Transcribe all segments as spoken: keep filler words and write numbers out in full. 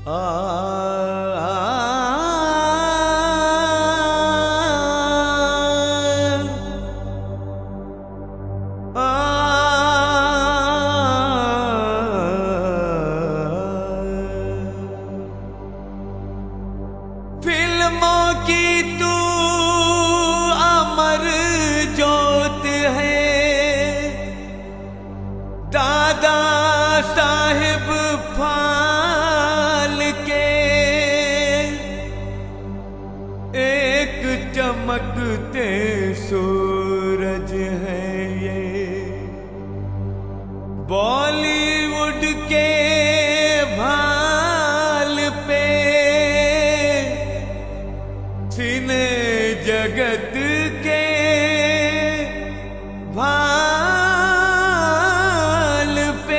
फिल्मों की तू अमर जोत है, दादा साहिब फाल के एक चमकते सूरज है ये, बॉलीवुड के भाल पे सिने जगत के भाल पे।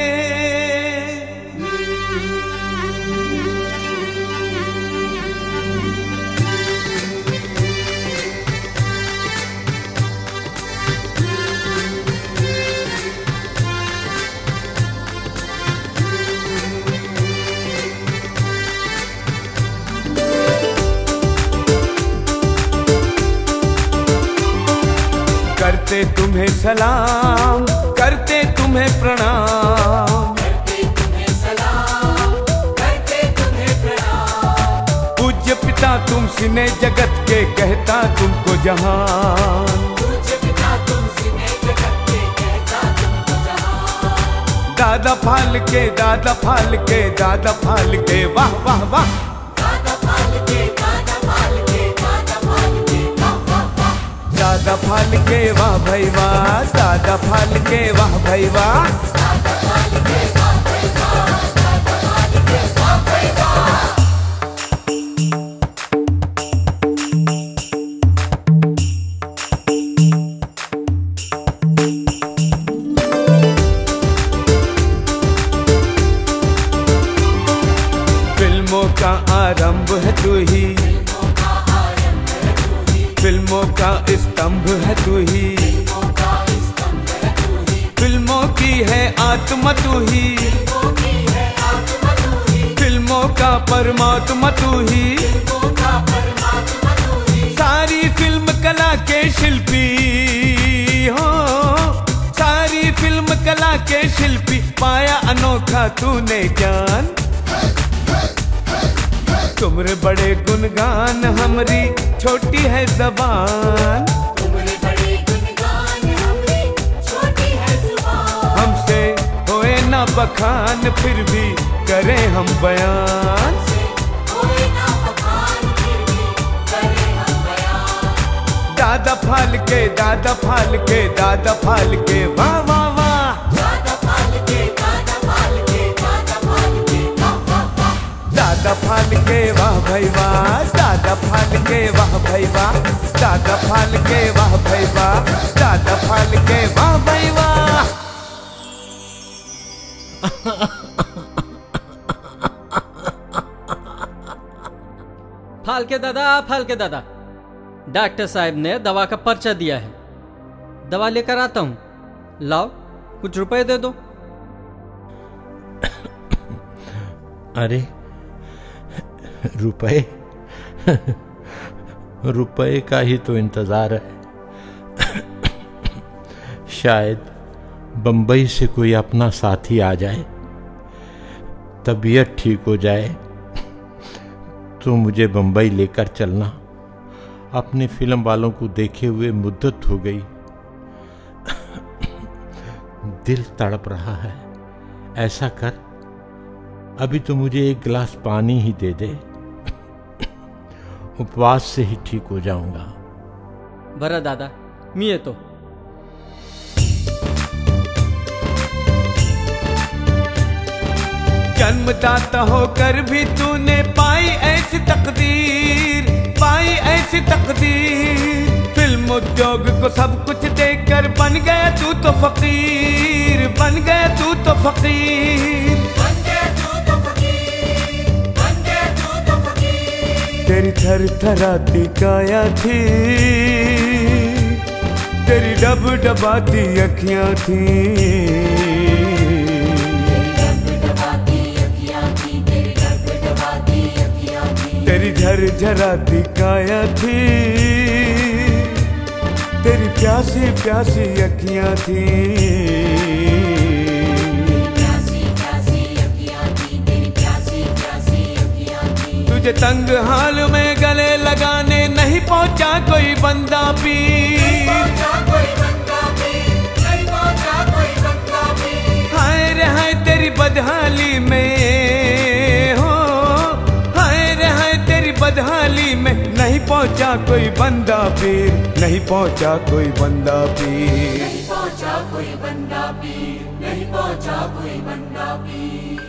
करते तुम्हें सलाम, करते तुम्हें प्रणाम, करते तुम्हें सलाम, करते तुम्हें प्रणाम। पूज्य पिता तुम सिने जगत के, कहता तुमको जहान। पूज्य पिता तुम सिने जगत के, कहता तुमको जहान। दादा फाल के, दादा फाल के, दादा फाल के, वाह वाह वाह। दादा फाल के, दादा फाल के, दादा फाल के, वाह वाह वाह। दादा फाल के वाह भाई वाह, दादा फाल के वाह भाई वाह। दादा फाल के, वाह भाई वाह, दादा फाल के, वाह भाई वाह। फिल्मों का आरंभ है तू ही, फिल्मों का आरंभ है तू ही, फिल्मों का स्तंभ है तू ही, फिल्मों का स्तंभ है तू ही, फिल्मों की है आत्मा तू ही, फिल्मों की है आत्मा तू ही, फिल्मों का परमात्मा तू ही। फिल्मों का परमात्मा तू ही। सारी फिल्म कला के शिल्पी हो, सारी फिल्म कला के शिल्पी, पाया अनोखा तूने ज्ञान। तुमरे बड़े गुणगान, हमरी छोटी है जबान। तुमरे बड़े गुणगान, हमरी छोटी है जुबान। हमसे होए ना बखान, फिर भी करें हम बयान। कोई ना बखान, फिर भी करें हम बयान। दादा फाल के, दादा फाल के, दादा फाल के, वाह वाह वाह। दादा फाल के, दादा फाल के, दादा फाल के, वाह वाह वाह। दादा फाल के वाह भाई वाह, दादा फाल के वाह भाई वाह, दादा फाल के वाह भाई वाह, दादा फाल के वाह भाई वाह। फाल के दादा, फाल के दादा, डॉक्टर साहब ने दवा का पर्चा दिया है, दवा लेकर आता हूँ, लाओ कुछ रुपए दे दो। अरे रुपए रुपए का ही तो इंतजार है। शायद बंबई से कोई अपना साथी आ जाए, तबीयत ठीक हो जाए तो मुझे बंबई लेकर चलना। अपने फिल्म वालों को देखे हुए मुद्दत हो गई, दिल तड़प रहा है। ऐसा कर, अभी तो मुझे एक गिलास पानी ही दे दे, उपवास से ही ठीक हो जाऊंगा। बरं दादा, मी येतो। जन्मदाता होकर भी तूने पाई ऐसी तकदीर, पाई ऐसी तकदीर। फिल्म उद्योग को सब कुछ देकर बन गया तू तो फकीर, बन गया तू तो फकीर। बन गया तू तो फकीर, बन गया तू तो फकीर। तेरी थर थराती काया थी, तेरी डब डबाती अखियां थी, तेरी डब डबाती अखियां थी, तेरी डब झरझराती काया थी, तेरी प्यासी प्यासी अखियां थी, प्यासी प्यासी अखियां थी, तेरी प्यासी प्यासी अखियां थी। तुझे तंग हाल में गले लगाने नहीं पहुंचा कोई बंदा पीर, पहुंचा कोई बंदा पीर, नहीं पहुंचा कोई बंदा पीर। हाय रे हाय तेरी बदहाली में हो, हाय रे हाय तेरी बदहाली में नहीं पहुंचा कोई बंदा पीर, नहीं पहुंचा कोई बंदा पीर। नहीं पहुंचा कोई बंदा पीर, नहीं पहुंचा कोई बंदा पीर।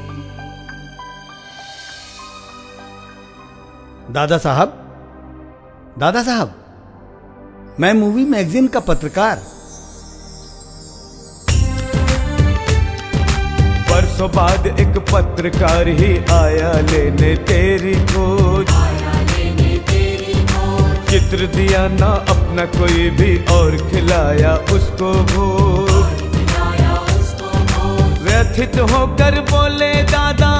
दादा साहब, दादा साहब, मैं मूवी मैगजीन का पत्रकार। बरसों बाद एक पत्रकार ही आया लेने तेरी खोज, आया लेने तेरी खोज, चित्र दिया ना अपना कोई भी और खिलाया उसको भोज। खिलाया उसको भोज। व्यथित होकर बोले दादा,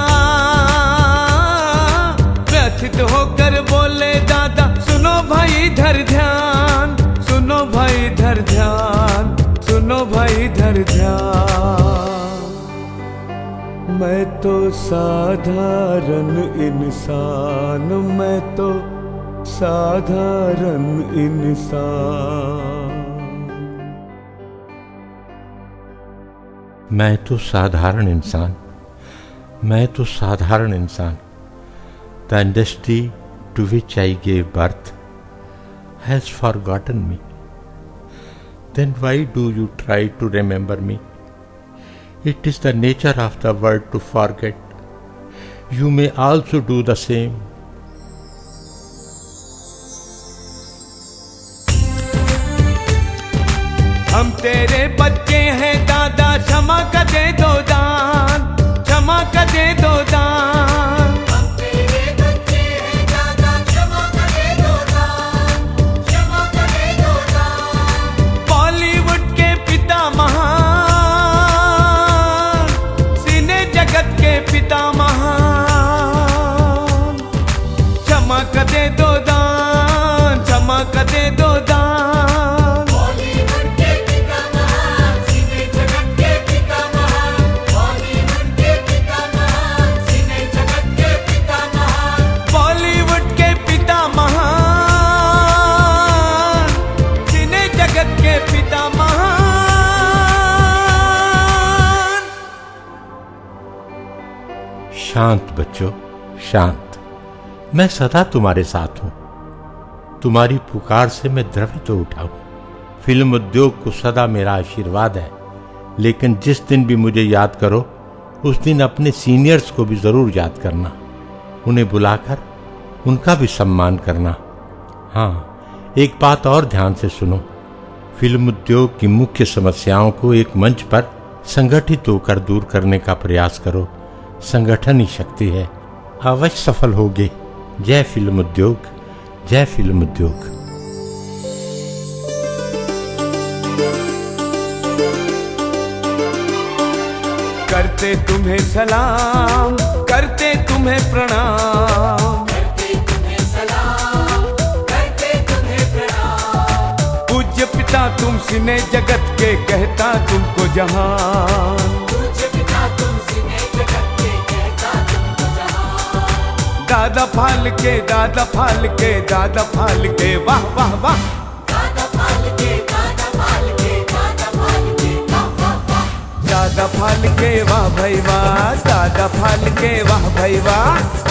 व्यथित होकर बोले दादा, सुनो भाई धर ध्यान, सुनो भाई धर ध्यान, सुनो भाई धर ध्यान। मैं तो साधारण इंसान, मैं तो साधारण इंसान। मैं तो साधारण इंसान, मैं तो साधारण इंसान। The industry to which I gave birth has forgotten me. Then why do you try to remember me? It is the nature of the world to forget. You may also do the same. हम तेरे बच्चे हैं दादा, क्षमा कर दे दो दान, क्षमा कर दे दो दान। हम तेरे बच्चे हैं दादा, क्षमा कर दे दो दान, क्षमा कर दे दो दान। बॉलीवुड के पिता महान, सिने जगत के पिता महान, क्षमा कर दे दो दान, क्षमा कर दे दो दान। बॉलीवुड के पिता महान, सिने जगत के पिता महान, बॉलीवुड के पिता महान, सिने जगत के पिता महान। बॉलीवुड के पिता महान, सिने जगत के पिता महान। शांत बच्चों, शांत। मैं सदा तुम्हारे साथ हूं। तुम्हारी पुकार से मैं द्रवित हो उठा हूं। फिल्म उद्योग को सदा मेरा आशीर्वाद है, लेकिन जिस दिन भी मुझे याद करो उस दिन अपने सीनियर्स को भी जरूर याद करना, उन्हें बुलाकर उनका भी सम्मान करना। हाँ, एक बात और ध्यान से सुनो। फिल्म उद्योग की मुख्य समस्याओं को एक मंच पर संगठित होकर दूर करने का प्रयास करो। संगठन ही शक्ति है, अवश्य सफल होगे। जय फिल्म उद्योग, जय फिल्म उद्योग। करते तुम्हें सलाम, करते तुम्हें प्रणाम, करते तुम्हें सलाम, करते तुम्हें प्रणाम। पूज्य पिता तुम सिने जगत के, कहता तुमको जहान। पूज्य पिता तुम सिने जगत के, कहता तुमको जहान। दादा फाल के, दादा फाल के, दादा फाल के, वाह वाह वाह। दादा फाल के, दादा फाल के, दादा फाल के, वाह वाह वाह। दादा फाल के वाह भाई वाह, दादा फाल के वाह भाई वाह।